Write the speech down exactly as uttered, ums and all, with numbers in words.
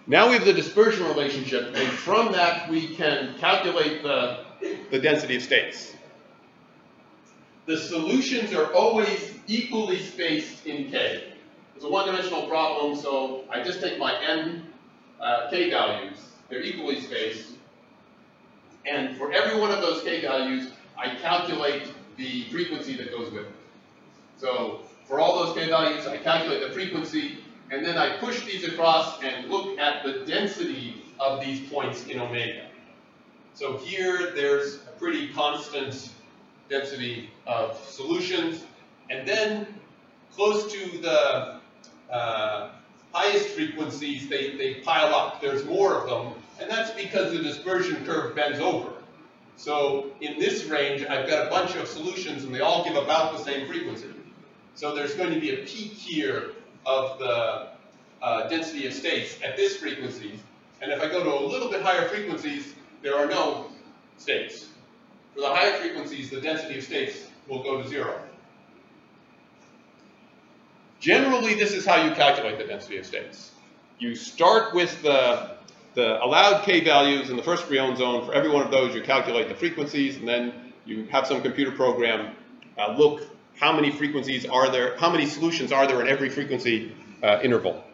Now we have the dispersion relationship, and from that we can calculate the, the density of states. The solutions are always equally spaced in K. It's a one-dimensional problem, so I just take my n uh, K values. They're equally spaced. And for every one of those K values, I calculate the frequency that goes with it. So for all those K values, I calculate the frequency, and then I push these across and look at the density of these points in omega. So here, there's a pretty constant density of solutions, and then close to the uh, highest frequencies, they, they pile up. There's more of them, and that's because the dispersion curve bends over. So in this range, I've got a bunch of solutions, and they all give about the same frequency. So there's going to be a peak here of the uh, density of states at this frequency, and if I go to a little bit higher frequencies, there are no states. For the higher frequencies, the density of states will go to zero. Generally, this is how you calculate the density of states. You start with the, the allowed K values in the first Brion zone. For every one of those, you calculate the frequencies, and then you have some computer program uh, look how many frequencies are there, how many solutions are there in every frequency uh, interval.